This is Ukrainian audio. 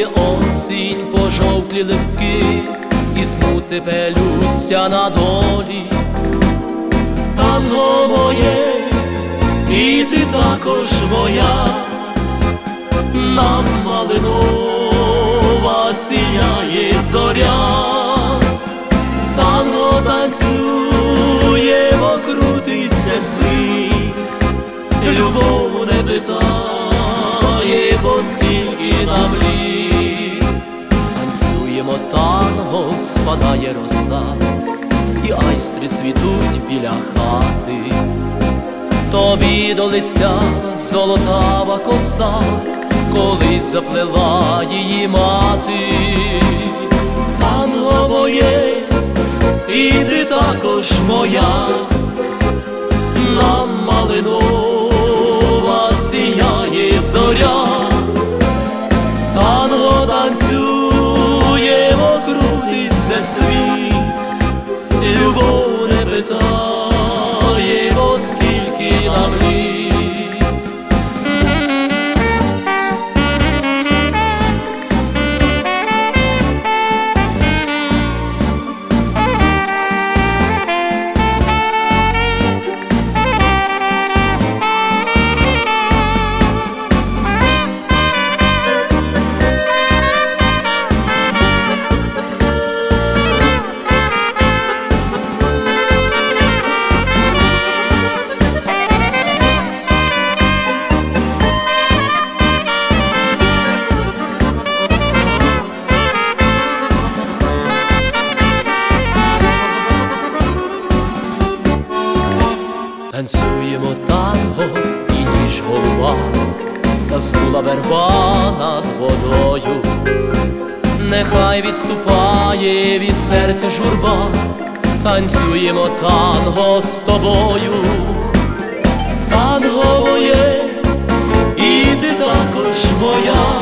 Танцює осінь, пожовклі листки, і смути пелюстя на долі. Танго моє, і ти також моя, нам малинова сіяє зоря. Танго танцюємо, крутиться світ, любов не питає, бо стільки нам літ. Танцюємо танго, спадає роса, і айстри цвітуть біля хати. Тобі до лиця золотава коса, колись заплела її мати. Танго моє, і ти також моя, нам малинова сіяє зоря. Танго танцюємо, крутиться світ, любов не питає, бо скільки нам літ. Танцюємо танго, і ніж голова, заснула верба над водою. Нехай відступає від серця журба, танцюємо танго з тобою. Танго моє, і ти також моя,